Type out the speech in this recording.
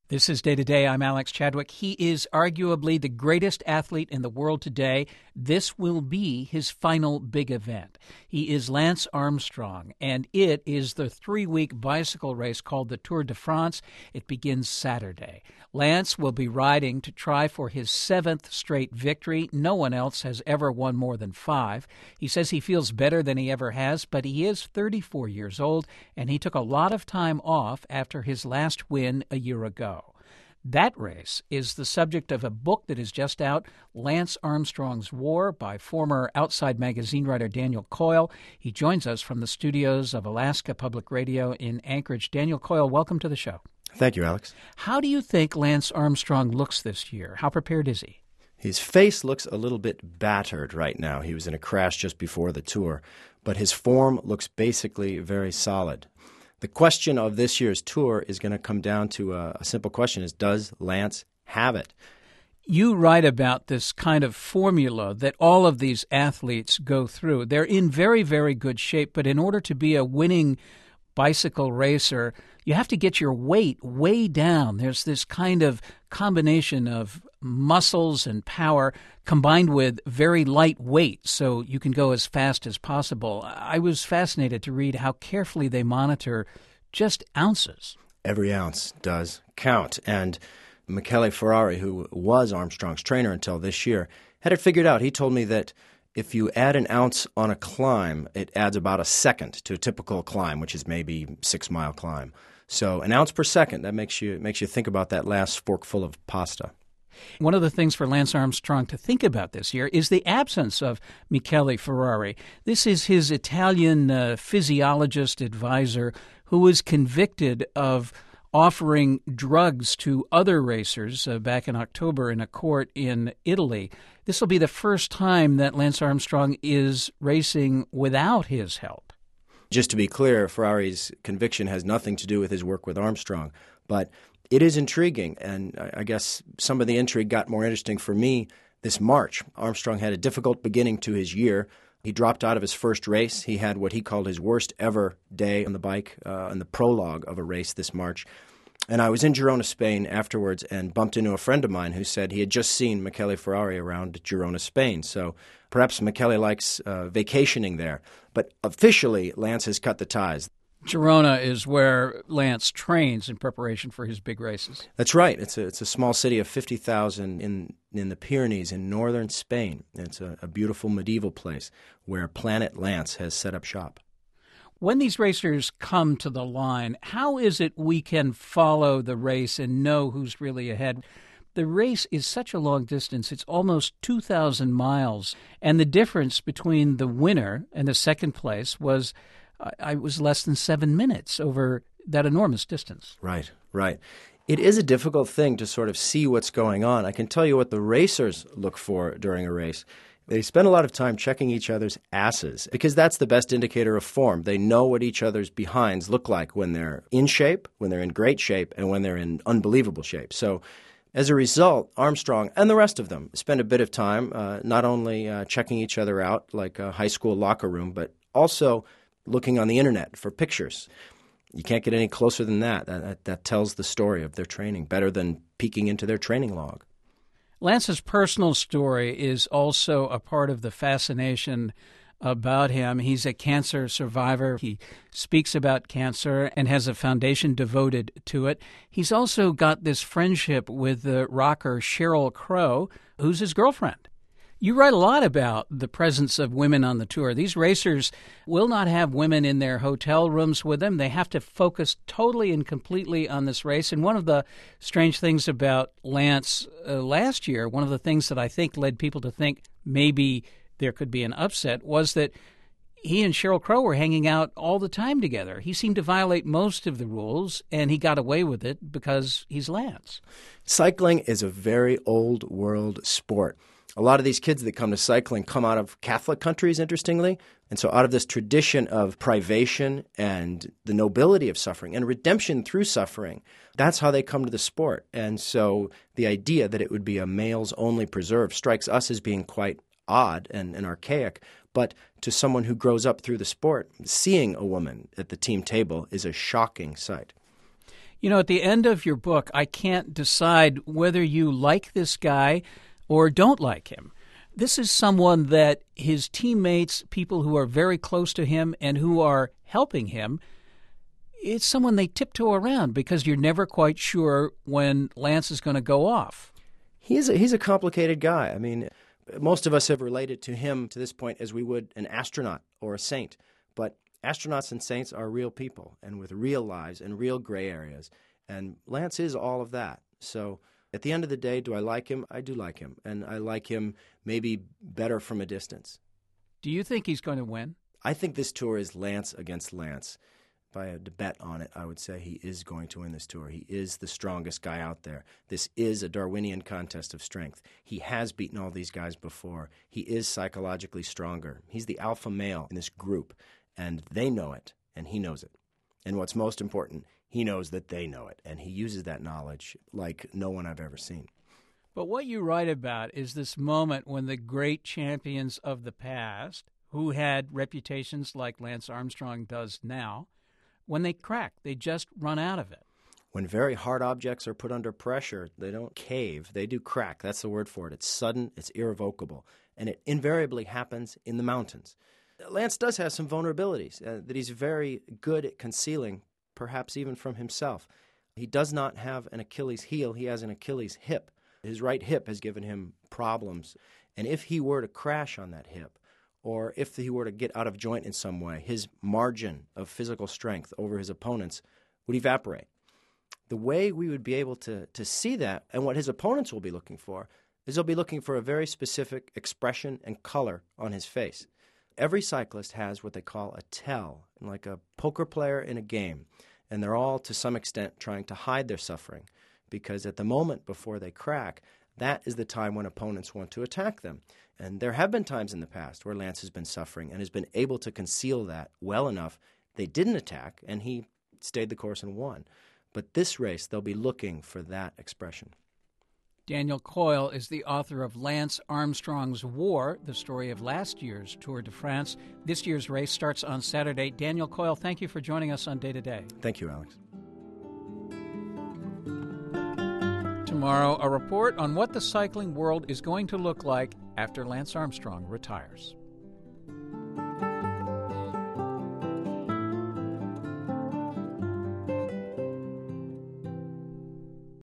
This is Day to Day. I'm Alex Chadwick. He is arguably the greatest athlete in the world today. This will be his final big event. He is Lance Armstrong, and it is the 3-week bicycle race called the Tour de France. It begins Saturday. Lance will be riding to try for his 7th straight victory. No one else has ever won more than 5. He says he feels better than he ever has, but he is 34 years old, and he took a lot of time off after his last win a year ago. That race is the subject of a book that is just out, Lance Armstrong's War, by former Outside magazine writer Daniel Coyle. He joins us from the studios of Alaska Public Radio in Anchorage. Daniel Coyle, welcome to the show. Thank you, Alex. How do you think Lance Armstrong looks this year? How prepared is he? His face looks a little bit battered right now. He was in a crash just before the tour, but his form looks basically very solid. The question of this year's tour is going to come down to a simple question: is does Lance have it? You write about this kind of formula that all of these athletes go through. They're in very, very good shape, but in order to be a winning bicycle racer, you have to get your weight way down. There's this kind of combination of muscles and power combined with very light weight, so you can go as fast as possible. I was fascinated to read how carefully they monitor just ounces. Every ounce does count. And Michele Ferrari, who was Armstrong's trainer until this year, had it figured out. He told me that if you add an ounce on a climb, it adds about a second to a typical climb, which is maybe 6-mile climb. So an ounce per second, that makes you think about that last forkful of pasta. One of the things for Lance Armstrong to think about this year is the absence of Michele Ferrari. This is his Italian physiologist advisor who was convicted of offering drugs to other racers back in October in a court in Italy. This will be the first time that Lance Armstrong is racing without his help. Just to be clear, Ferrari's conviction has nothing to do with his work with Armstrong, but it is intriguing, and I guess some of the intrigue got more interesting for me this March. Armstrong had a difficult beginning to his year. He dropped out of his first race. He had what he called his worst ever day on the bike in the prologue of a race this March. And I was in Girona, Spain afterwards and bumped into a friend of mine who said he had just seen Michele Ferrari around Girona, Spain. So perhaps Michele likes vacationing there. But officially, Lance has cut the ties. Girona is where Lance trains in preparation for his big races. That's right. It's a small city of 50,000 in the Pyrenees in northern Spain. It's a beautiful medieval place where Planet Lance has set up shop. When these racers come to the line, how is it we can follow the race and know who's really ahead? The race is such a long distance. It's almost 2,000 miles. And the difference between the winner and the second place was less than 7 minutes over that enormous distance. Right. It is a difficult thing to sort of see what's going on. I can tell you what the racers look for during a race. They spend a lot of time checking each other's asses because that's the best indicator of form. They know what each other's behinds look like when they're in shape, when they're in great shape, and when they're in unbelievable shape. So as a result, Armstrong and the rest of them spend a bit of time not only checking each other out like a high school locker room, but also looking on the internet for pictures. You can't get any closer than that. That tells the story of their training better than peeking into their training log. Lance's personal story is also a part of the fascination about him. He's a cancer survivor. He speaks about cancer and has a foundation devoted to it. He's also got this friendship with the rocker Sheryl Crow, who's his girlfriend. You write a lot about the presence of women on the tour. These racers will not have women in their hotel rooms with them. They have to focus totally and completely on this race. And one of the strange things about Lance last year, one of the things that I think led people to think maybe there could be an upset, was that he and Sheryl Crow were hanging out all the time together. He seemed to violate most of the rules, and he got away with it because he's Lance. Cycling is a very old-world sport. A lot of these kids that come to cycling come out of Catholic countries, interestingly. And so out of this tradition of privation and the nobility of suffering and redemption through suffering, that's how they come to the sport. And so the idea that it would be a males-only preserve strikes us as being quite odd and archaic. But to someone who grows up through the sport, seeing a woman at the team table is a shocking sight. You know, at the end of your book, I can't decide whether you like this guy or don't like him. This is someone that his teammates, people who are very close to him and who are helping him, it's someone they tiptoe around because you're never quite sure when Lance is going to go off. He's a complicated guy. I mean, most of us have related to him to this point as we would an astronaut or a saint. But astronauts and saints are real people and with real lives and real gray areas. And Lance is all of that. So at the end of the day, do I like him? I do like him. And I like him maybe better from a distance. Do you think he's going to win? I think this tour is Lance against Lance. If I had to bet on it, I would say he is going to win this tour. He is the strongest guy out there. This is a Darwinian contest of strength. He has beaten all these guys before. He is psychologically stronger. He's the alpha male in this group, and they know it, and he knows it. And what's most important, he knows that they know it, and he uses that knowledge like no one I've ever seen. But what you write about is this moment when the great champions of the past, who had reputations like Lance Armstrong does now, when they crack, they just run out of it. When very hard objects are put under pressure, they don't cave, they do crack. That's the word for it. It's sudden, it's irrevocable, and it invariably happens in the mountains. Lance does have some vulnerabilities that he's very good at concealing, perhaps even from himself. He does not have an Achilles heel, he has an Achilles hip. His right hip has given him problems, and if he were to crash on that hip, or if he were to get out of joint in some way, his margin of physical strength over his opponents would evaporate. The way we would be able to see that, and what his opponents will be looking for, is they'll be looking for a very specific expression and color on his face. Every cyclist has what they call a tell, like a poker player in a game, and they're all, to some extent, trying to hide their suffering, because at the moment before they crack, that is the time when opponents want to attack them. And there have been times in the past where Lance has been suffering and has been able to conceal that well enough. They didn't attack, and he stayed the course and won. But this race, they'll be looking for that expression. Daniel Coyle is the author of Lance Armstrong's War, the story of last year's Tour de France. This year's race starts on Saturday. Daniel Coyle, thank you for joining us on Day to Day. Thank you, Alex. Tomorrow, a report on what the cycling world is going to look like after Lance Armstrong retires.